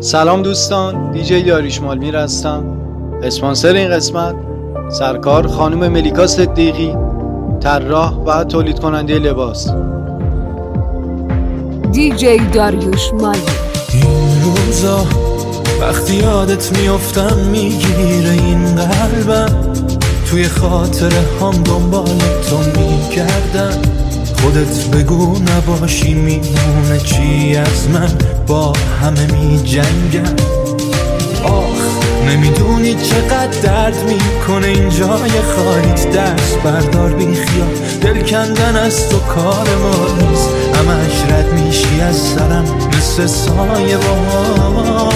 سلام دوستان، دیجی داریوش مالمیر هستم. اسپانسر این قسمت سرکار خانم ملیکا صدیقی، طراح و تولید کننده لباس. دیجی داریوش مالمیر. این روزا وقتی یادت میافتم میگیره این قلبم، توی خاطره هم دنبال تو میگردم. خودت بگو نباشی میمونه چی از من، با همه میجنگم. آخ نمیدونی چقدر درد میکنه این جای خالیت، دست بردار بی خیال، دل کندن از تو کار ما نیست. همش رد میشی از سرم مثل سایه با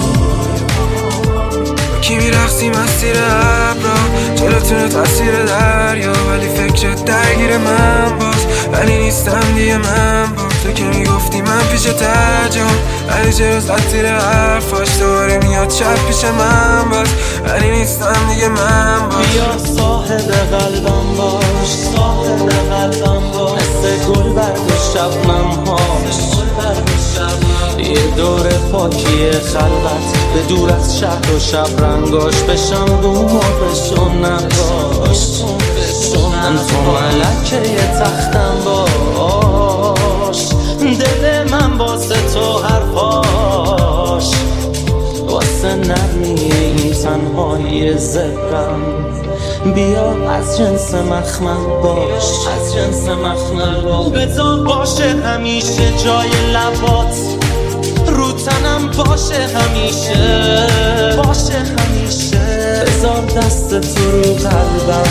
کی میرقصی مسیر ابرا، جلوتونه تاثیر دریا، ولی فکرت درگیر من باز. ولی نیستم دیگه من با تو که میگفتی من پیش ترجم، ولی چه روز تیر حرفاش دوباره میاد شب پیش من باز. ولی نیستم دیگه من باز. بیا صاحب قلبم باش، صاحب قلبم باش، مثل گل برگ شبنم هاش. یه دور پاکی خلوت به دور از شهر و شب رنگاش، بشم روم و بشم نقاش. من تو ملکه یه تختم باش، دل من واسه تو حرفاش، واسه نرمی این تنهایی زهرم. بیا از جنس مخمل باش، از جنس مخمل باش. بذار باشه همیشه جای لبات، رو تنم باشه همیشه، باشه همیشه. بذار دست تو رو قلبم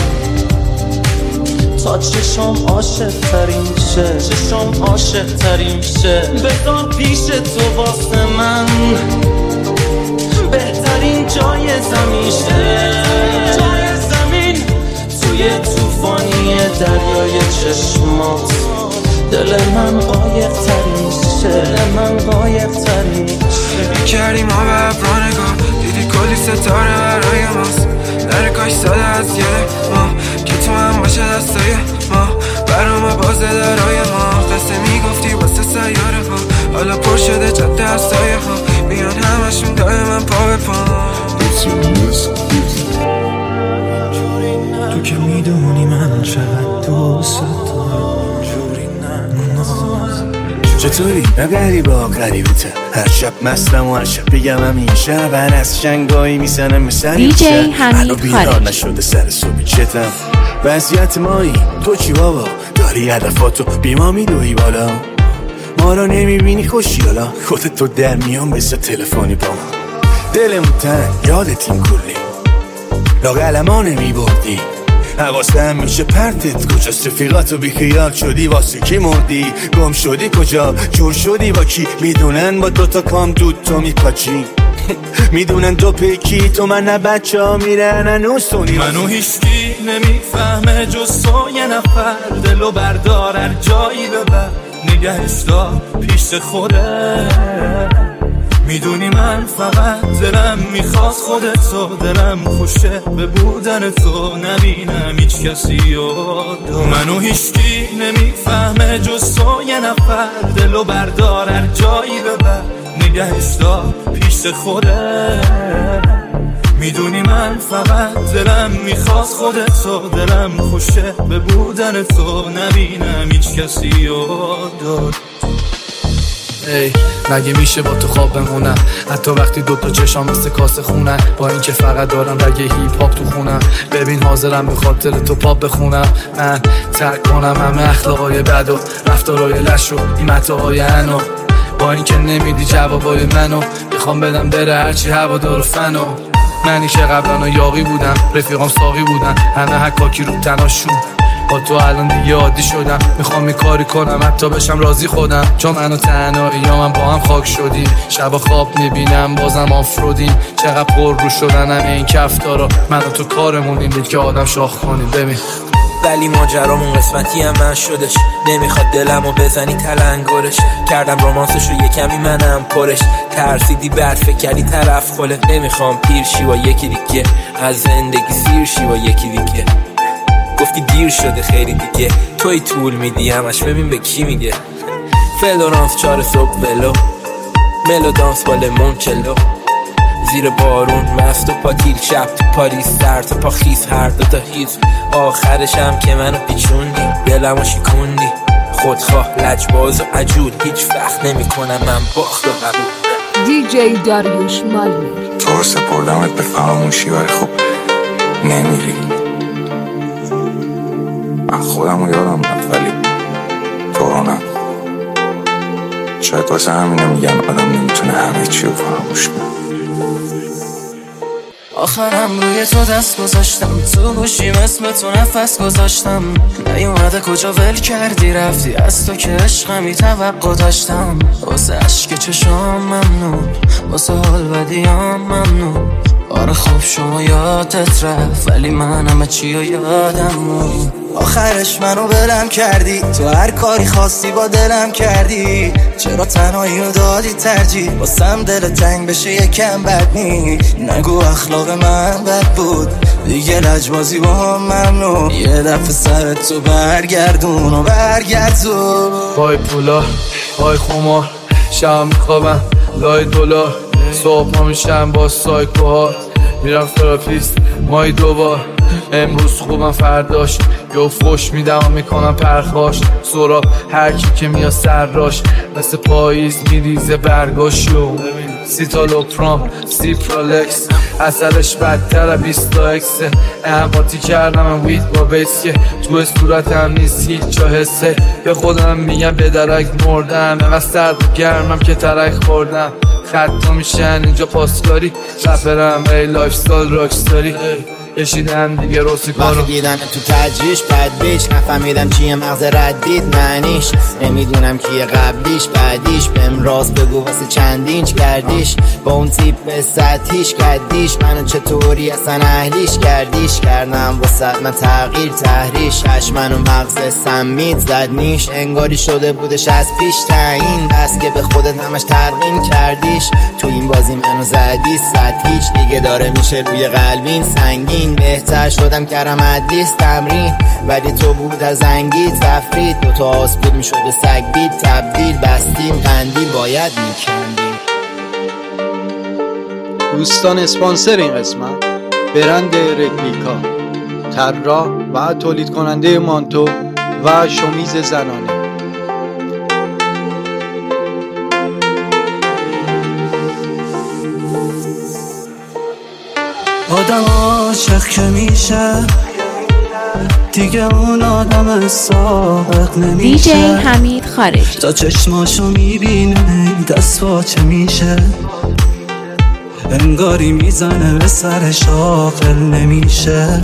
تا چشم عاشق ترین شه، چشم عاشق ترین شه. بذار پیش تو واسه من بهترین جای زمین شه، جای زمین. توی توفانی دریای چشمات دل من قایق ترین شه، دل من قایق ترین شه. کردیم ما به ابرا نگاه، دیدی کلی ستاره برای ماست. در کاش ساده از یه ما که تو هم باشه دستای ما، برام بازه درای ما. دسته میگفتی واسه سیاره ها، حالا پر شده جاده از سایه ها، میان همشون دائما پا به پا. تو که میدونی من چقدر دوست دارم. چطوری؟ نه غریبا غریبته، هر شب مستم و هر شب بگم همیشه. من از شنگایی میزنم مثل دیجی حمید بیدار نشده سر صبحی چتم. وضعیت مایی تو چی بابا؟ داری هدفاتو بی ما میدوی بالا، ما رو نمیبینی خوشیالا. خودت تو در میان بسه تلفنی با ما، دلمون تنگ یادت این کلی لاغلما نمیبردی. حواسم میشه پرتت کجاست، رفیقاتو بیخیال شدی، واسه کی مردی؟ گم شدی کجا؟ جور شدی با کی؟ میدونن با دوتا کام دود تو میپاچی، میدونن دو پیکی تو من نه بچه ها میرن هنوز تو نیست. منو هیچکی نمیفهمه جز تو یه نفر، دلو بردار هر جایی ببر، نگهش دار پیش خوده. میدونی من فقط دلم میخواست خودتو، دلم خوشه به بودن تو، نبینم هیچ کسی یادو. منو هیچکی نمیفهمه جز تو یه نفر، دلو بردار هر جایی ببر، نگهش دار پیش خوده. میدونی من فقط دلم میخواست خودتو، دلم خوشه به بودن تو، نبینم هیچ کسی یادو. ای مگه میشه با تو خواب بمونم، حتی وقتی دوتا چشام مثل کاسه خونم، با اینکه فقط دارم رگ هیپ هاپ تو خونم. ببین حاضرم به خاطر تو پاپ بخونم، من ترک کنم همه اخلاقای بد و رفتارای لش و این متاهای انو، با اینکه نمیدی جوابای منو، میخوام بدم بره هرچی هوا دار و فنو. منی که قبلا یاقی بودم، رفیقام ساقی بودن، همه حکاکی رو تناشون. با تو الان دیگه عادی شدم، میخوام این کاری کنم حتی بشم راضی خودم، چون منو تنهایی یا من با هم خاک شدیم. شبا خواب میبینم بازم آفرودیم، چقدر پر رو شدن همه این کفتارا، من و تو کارمونیم دید که آدم شاخ کنیم. ببین ولی ماجرامون قسمتی هم من شدش، نمیخواد دلمو بزنی تلنگرش. کردم رومانسشو یه کمی منم پرش، ترسیدی بعد فکر کردی طرف خله. نمیخوام پیر شی با یکی دیگه، از زندگی سیر شی با یکی دیگه. گفتی دیر شده خیلی دیگه، توی طول میدی همش ببین به کی میگه. فلورانس 4 صبح ولو، ملو دانس با لیمونچلو زیر بارون مست و پاتیل شب تو پاریس سر تا پا خیز هر دوتا هیز آخرشم که منو پیچوندی دلمو شکوندی خودخواه لجباز و عجول هیچ وقت نمی کنم من باخت و قبول دیجی داریوش مالمی تو سپردمت به فراموشی ولی خب نمیری من خودمو یادم رفت ولی تو رو نه شاید واسه همینه میگن آدم نمیتونه همه چی رو فراموش کنه آخرم روی تو دست گذاشتم تو گوشیم اسم تو نفس گذاشتم نیومده کجا ول کردی رفتی از تو که عشقمی توقع داشتم واسه عشق چشام ممنون واسه حال بدیام ممنون آره خوب شما یادت رفت ولی من همه چی رو یادم مون آخرش منو بلم کردی تو هر کاری خواستی با دلم کردی چرا تنهایی رو دادی ترجیح واسم دل تنگ بشه یکم بد نی نگو اخلاق من بد بود دیگه لجبازی با هم ممنون یه دفعه سرت تو برگردون و برگردون پای پولا پای خمار شب میخوابم لای دلار صبح ها میشم با سایکوها میرم تراپیست مای دوبار امروز خوبم فرداش یه فوش میدم و میکنم پرخاش سراب هر کی که میاد سراش مثل پاییز میریزه برگاشو سیتالوپرام سیپرالکس اثرش بدتر 20 اکسه احماتی کردم وید با بیسکه تو صورتم نیست هیچ جا حسه به خودم میگم به درک مردم اینقدر سرد و گرمم که ترک خوردم خطا میشن اینجا پاسداری رپرم ای لایف ستایل راکستاری کشیدم دیگه روسی کارو وقتی دیدم تو تجریش بد بیش نفهمیدم چیه مغز ردید معنیش نمیدونم کیه قبلیش بعدیش بهم راست بگو واسه چند اینچ کردیش با اون تیپ سطحیش کردیش منو چطوری اصلا اهلیش کردیش کردم واسه من تغییر تحریش چشمن و مغز سمید زد نیش انگاری شده بودش از پیش تعیین بس که به خودت همش ترقیم کردیش تو این بازی منو زدی سطحیش دیگه داره میشه روی قلبین سنگین بهتر شدم کردم ادلیس تمرین ولی تو بود از زنگی تفرید دوتا آس بود میشد به سگ بید تبدیل بستیم قندیل باید میکندیم دوستان اسپانسر این قسمت برند رپلیکا طراح و تولید کننده مانتو و شمیز زنانه آدم عاشق که میشه دیگه اون آدم سابق نمیشه دیجی حمید خارجی تا چشماشو میبینه دست واچه میشه انگاری میزنه به سرش عاقل نمیشه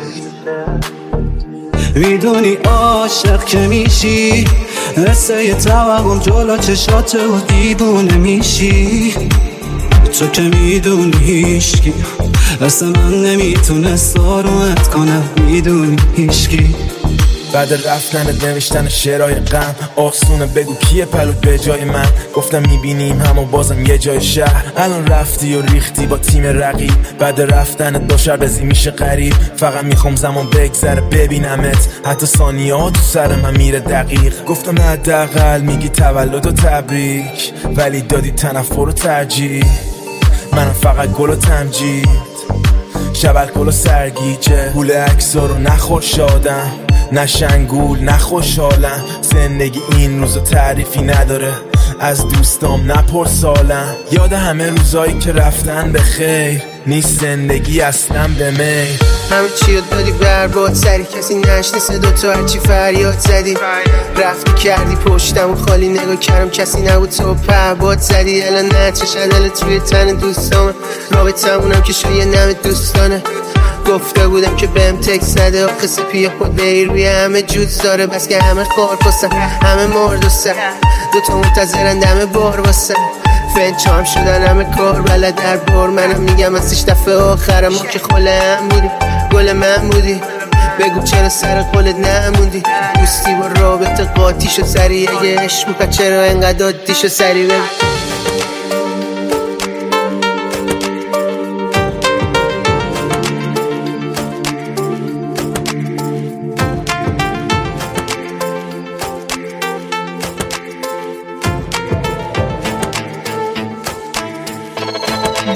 میدونی عاشق که میشی مثل یه توهم جلو چشات و دیوونه میشی تو که میدونی هیشکی اصلا من نمیتونه سارومت کنم میدونی هیشکی بعد رفتنت نوشتن شعرهای غم آسونه بگو کیه پلو به جای من گفتم میبینیم همو بازم یه جای شهر الان رفتی و ریختی با تیم رقیب بعد رفتنت با شربزی میشه غریب فقط میخوام زمان بگذره ببینمت حتی ثانیه ها تو سر من میره دقیق گفتم حداقل میگی تولد و تبریک ولی دادی تنفر و ترجیح منم فقط گل و تمجید شبل کل و سرگیجه گول اکسا رو نخور شادم نه شنگول نه خوشحالم زندگی این روزو تعریفی نداره از دوستام نپرسالم یاد همه روزایی که رفتن به خیر نیست زندگی اصلا به میل همه چی رو دادی برباد سری کسی نشنسه دوتا هرچی فریاد زدی رفتی کردی پشتم و خالی نگاه کردم کسی نبود تو پهباد زدی الان نچه شدلت روی تن دوستامه رابطمونم که شو یه نم دوستانه گفته بودم که بهم تکس نده آخه سپیه خود بیر روی همه جوز داره بس که همه خار پستن همه مرد و سر دوتا منتظرن دم بار واسن فنچام شدن همه کار بلد در بار منم میگم ازش دفعه آخره ما که خله هم بودی گل من بودی بگو چرا سر قولت نموندی دوستی با رابطه قاطی شد سری اگه عشق میکرد چرا انقدر عادی شد سری بگو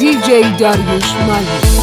دیجی داریوش مالمی.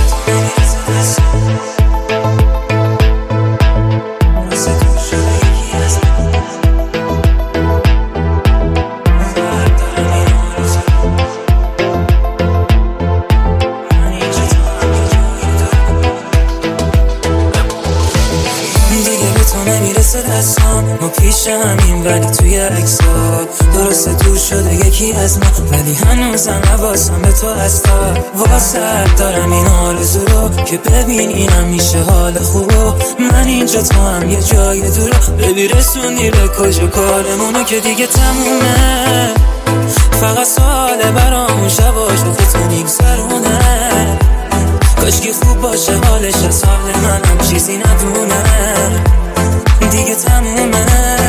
ما پیش همین ولی توی اکسا درسته دور شده یکی از ما ولی هنوزم حواسم به تو هستا واسه دارم این آرزو رو که ببین اینم میشه حال خوبو من اینجا تو هم یه جای دورا ببی رسونی به کجا کارمونو که دیگه تمومه فقط ساله برامون شباش رو تو میگذرونه کاشکی خوب باشه حالش از حال منم چیزی ندونه دیگه تمومه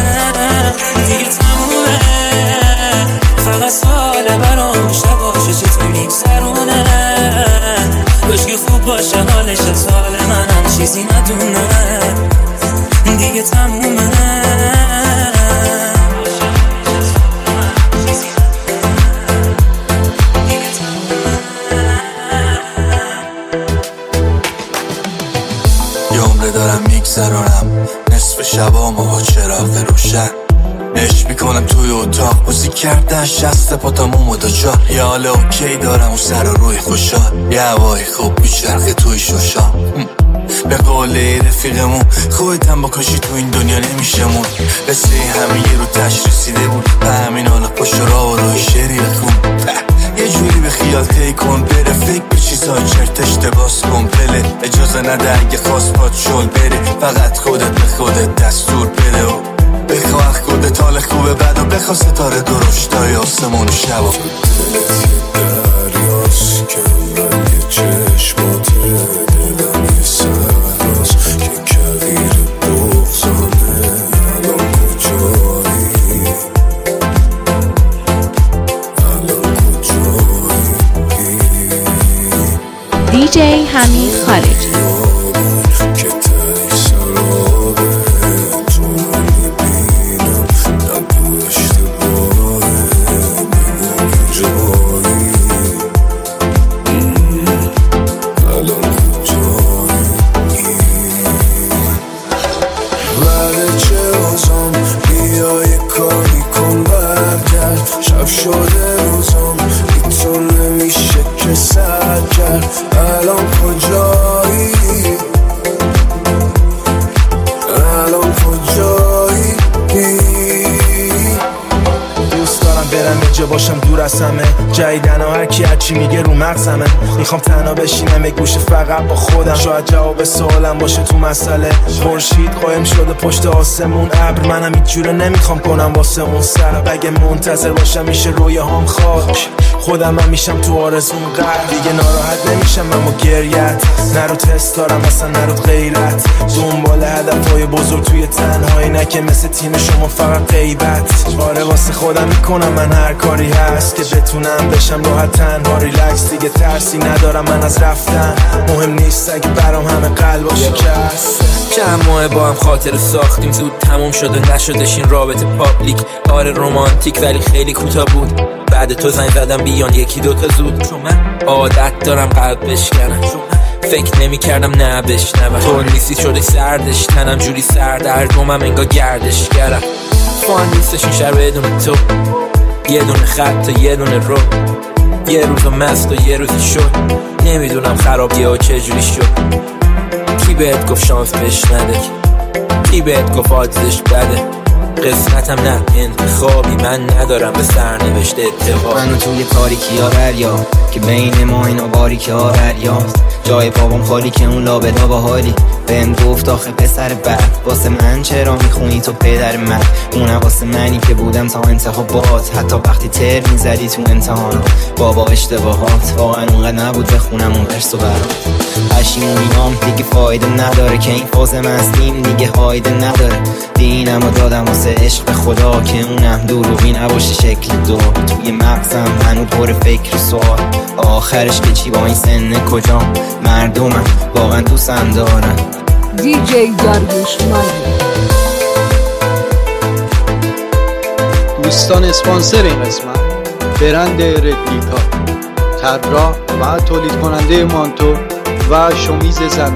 فقط ساله برام شباشه چطور میگذرونه کاشکی خوب باشه حالش از حال منم چیزی ندونه دیگه تمومه یه دارم میگذرانم نصف شبامو با چراغ روشن نش میکنم توی اتاق موزیک کردن شست پاتامو دچار یه حال اوکی دارم و سر و روی خوشحال یه هوای خوب میچرخه توی شوشان به قول رفیقمون خودتم با کاشی تو این دنیا نمیشمون قصه همه یه رو تش رسیده بود به همین حالا پشت را و روی شعری بخون یه جوری به خیال تی کن بره فکر به چیزای چرت اشتباس کن پله اجازه نده اگه خواست پات شل بره فقط خودت به خودت دستور بده و بخواه خودت حال خوبه بعد و بخواه ستاره درشتای آسمون و شبا دلت یه دریاست که رنگ چشماته دلم یه سهراست که کبیر بغزانه الان کجایی دیجی حمید خارجی که تایی سرابه تو رو میبینم نگو اشتباهه میمونی جایی الان کجایی بعد چه روزم بیا یه کاری کن برگرد شب شده روزم بی تو نمیشه که سر کرد الان کجایی الان کجایی دوست دارم برم یه جا باشم دور از همه جدیدن و هرکی هرچی میگه رو مغزمه میخوام تنها بشینم یه گوشه فقط با خودم شاید جواب سوالم باشه تو مسئله خورشید قایم شده پشت آسمون ابر منم هیچ جوره نمیخوام کنم واسه اون سر اگه منتظر باشم میشه رویاهام خاک خودم هم میشم تو آرزون قرد دیگه ناراحت نمیشم اما گریت نرو تست دارم اصلا نرو غیرت دنبال هدفهای بزرگ توی تنهایی نه که مثل تیم شما فقط غیبت آره واسه خودم میکنم من هر کاری هست که بتونم بشم راحت تنها ریلکس دیگه ترسی ندارم من از رفتن مهم نیست اگه برام همه قلبا شکست چند ماه با هم خاطر ساختیم زود تموم شده نشدش این رابطه پابلیک آره رومانتیک ولی خیلی کوتاه بود بعد تو زنگ زدم بیان یکی دوتا زود چون من عادت دارم قلب بشکنم فکر نمی کردم نه بشنوم تو نیستی شده سردش تنم جوری سردرگمم انگار گردش کردم فان نیستش این شهر بدون تو یه دونه خط و یه دونه رو یه روز مست و یه روزی شد نمیدونم خرابیه و چجوری شد کی بهت گفت شانس بهش نده کی بهت گفت آدزش بده قسمتم نه انتخابی من ندارم به سرنوشت اتفاق منو توی تاریکی ها دریا که بین ما اینا باریکی ها دریاست جای بابام خالی که اون لابدا با حالی بهم گفت آخه پسر بد واسه من چرا میخونی تو پدر من اون واسه منی که بودم تا انتخابات حتی وقتی تر میزدی تو امتحانات بابا اشتباهات واقعا اونقدر نبود بخونم اون درس و برات پشیمونیام دیگه فایده نداره که این فاز مستیم دیگه فایده نداره دینم و دادم واسه عشق به خدا که اونم دروغی نباشه شکل دو توی مغزم هنو پر فکر سوال آخرش که چی با این سن کجا مردمم واقعا دوستم دارن دیجی داریوش مالمی. دوستان اسپانسر این قسمت برند رپلیکا طراح و تولید کننده مانتو و شمیز زنانه.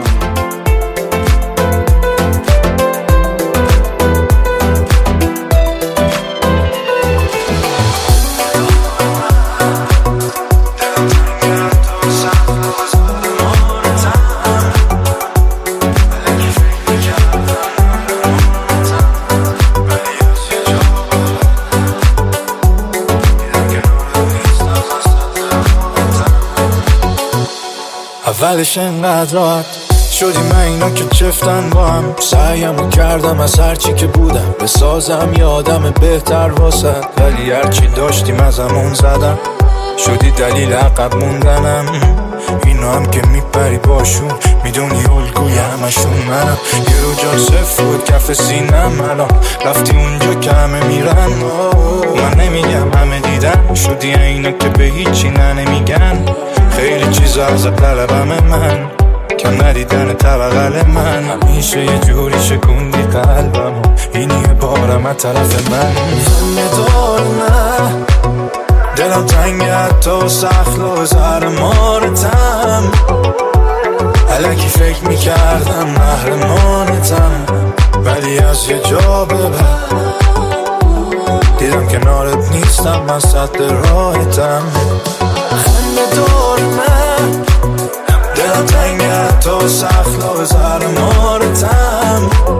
اولش انقدر راحت شدیم من اینا که چفتن با هم، سعیمو کردم از هرچی که بودم بسازم یه آدم بهتر واسد، ولی هرچی داشتیم ازمون زدم، شدی دلیل عقب موندنم. اینا هم که میپری باشون میدونی الگوی همشون منم، یه رو جان صفر بود کف سینم، الان رفتی اونجا که همه میرن. من نمیگم همه دیدن، شدی اینا که به هیچی نمیگن، خیلی چیزا از طلبم من کم ندیدن طبقل من، همیشه یه جوری شکوندی قلبم، اینی بارم از طرف من. ندار نه دلم تنگه حتی سخت لازر مارتم، الکی فکر میکردم محرمانتم، ولی از یه جا به بعد دیدم کنارت نیستم، من صد راحتم. ندار نه دلم تنگه حتی سخت لازر مارتم،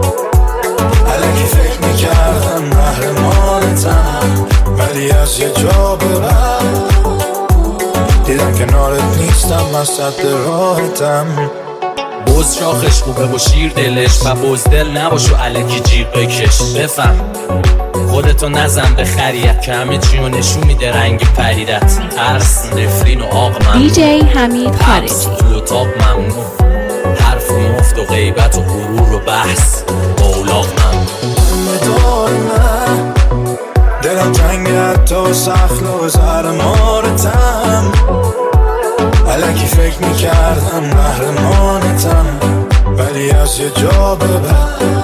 الکی فکر میکردم محرمانتم، ولی از یه جا به بعد دیدم کنارت نیستم، من صد راحتم. بز شاخش خوبه و شیر دلش و بزدل نباش و الکی جیغ بکش، بفهم خودتو نزن به خریت که همه چیو نشون میده رنگ پریدت، ترس نفرین و آق ممنون، دیجی حمید خارجی تو اتاق ممنون، حرف مفت و غیبت و غرور و بحث با اولاغ ممنون. ندار نه دلم تنگه حتی سخت لازر مارتم، الکی فکر میکردم محرمانتم، ولی از یه جا به بعد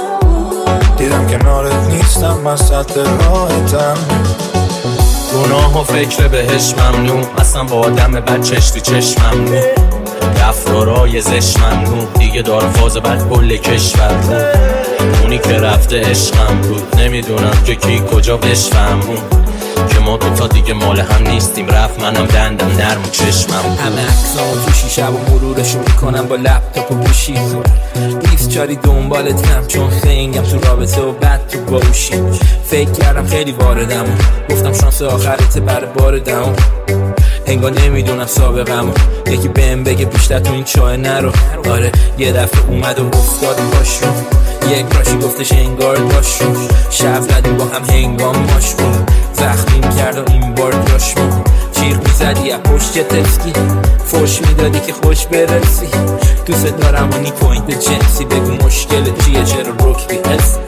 دیدم کنارت نیستم، من صد راحتم. گناه و فکر بهش ممنون، اصلا با آدم بد چش تو چشم ممنون، افرارای زش ممنون، دیگه دار فاز بد کل کشور رو، اونی که رفته عشقم بود، نمیدونم که کی کجا بشفهمون، که ما دوتا دیگه مال هم نیستیم، رفت منم دندم نرم و چشمم. همه عکسامو تو شیشه و مرورشو میکنم با لپتاپ و گوشی، 20 جاری دنبالتم چون خنگم تو رابطه و بعد تو باوشی، فکر کردم خیلی واردم، گفتم شانس آخرت بر بار دم، انگار نمیدونم سابقم، یکی بهم بگه بیشتر تو این چاه نرو. آره یه دفعه اومد و افتاد باشون، یک راشی گفتش انگار باشون، شب زدیم با هم هنگام ماشون، زخمیم کرد و این بار جاشمون، چیغ میزدی از پشت تسکی، فوش میدادی که خوش برسی، دوست دارم و نی پوینت جنسی، بگو مشکل چیه چرا رک بیهست.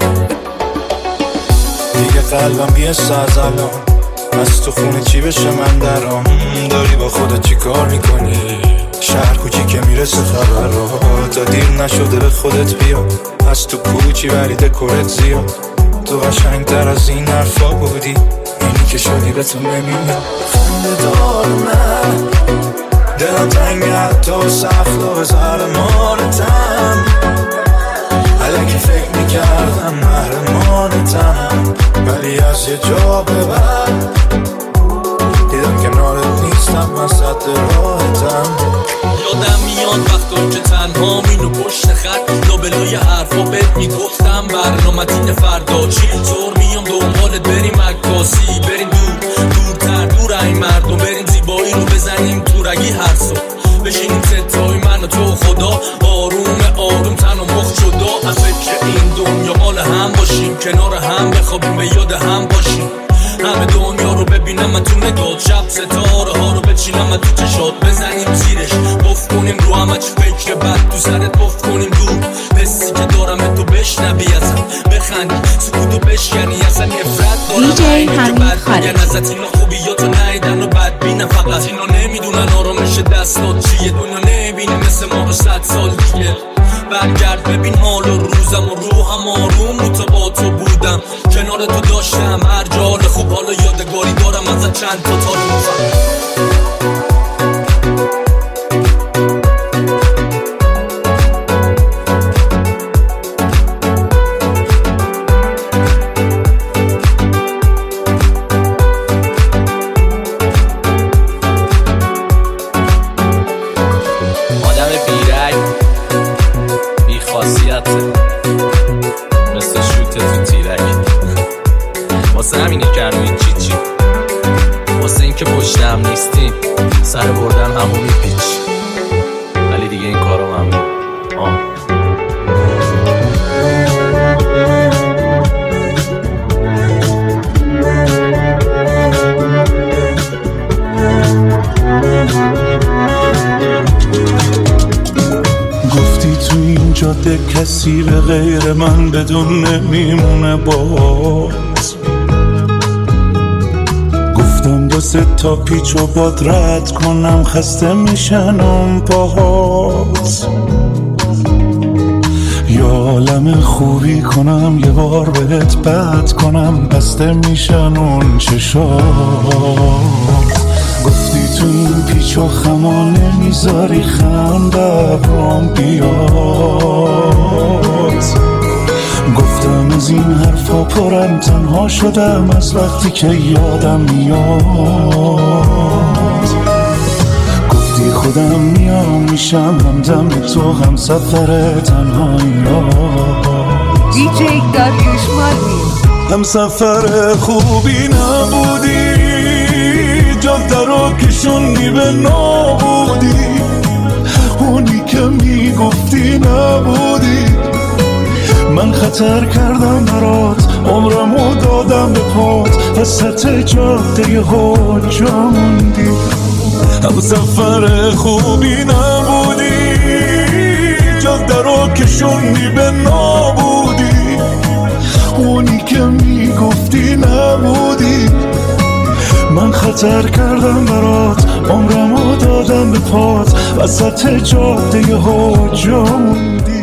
دیگه قلبم بیست از الان، از تو خونه چی بشه من درام، داری با خودت چی کار میکنی، شهر کوچی که میرسه خبر رو، تا دیر نشده به خودت بیا، از تو کوچی ولی دکورت زیاد، تو قشنگتر از این حرفا بودی، اینی که شدی به تو نمیاد. خنده دار نه دلم تنگه حتی سخت لازر مارتم، الکی فکر میکردم محرمانتم، ولی از یه جا به بعد دیدم کنارت نیستم، من صد راحتم. یادم میاد وقتا که تنها مینو پشت خط لابلای حرفا بهت میگفتم برنامتین فردا چی طور میام دنبالت، بریم عکاسی، بریم دورتر دور این مردم، بریم زیبایی رو بزنیم تو رگی هر صبح، بشینیم ستای من و تو خدا، آروم تن و مخ جدا، از فکر این دنیا مال هم باشیم، کنار هم بخوابیم به یاد هم باشیم، همه دنیا رو ببینم من تو نگاه، شب ستاره ها رو بچینم من تو چشات، بزنیم زیرش بف کنیم رو همه چی فکر بد تو سرت بف کنیم دور، حسی که دارم تو بشنوی ازم، بخندی سکوتو بشکنی، اصلا نفرت دارم اینو که بد میگن ازت، اینا خوبیاتو نیدن و بد بینن، فقط اینا نمیدونن آرامش دستات چیه، دنیا نبینه مثل ما رو 100 سال دیگه، برگرد ببین حال و روزم و روحم آروم رو تا با تو بودم، کنار تو داشتم هر جال خوب، حالا یادگاری دارم ازت چند تا تاریخ. که پشتم نیستیم سر بردم همون میپیچ، ولی دیگه این کارو ممنون. گفتی تو این جاده کسی به غیر من بدون نمیمونه باز، گفتم دو سه تا پیچ و باد رد کنم خسته میشن اون پاهاز، یا عالم خوبی کنم یه بار بهت بد کنم بسته میشن اون چشات. گفتی تو این پیچ و خما نمیذاری خنده برام بیاد، گفتم از این حرفا پرم تنها شدم از وقتی که یادم میاد. گفتی خودم میام میشم همدم تو هم سفر تنهایی دیجی داریوش مالمی. هم سفر خوبی نبودی، جاده رو کشوندی به نابودی، اونی که میگفتی نبودی. من خطر کردم برات عمرمو دادم به پات، وسط جاده یه جا موندی. هم سفر خوبی نبودی، جاده رو کشوندی به نابودی، اونی که میگفتی نبودی. من خطر کردم برات عمرمو دادم به پات، وسط جاده یه جا موندی.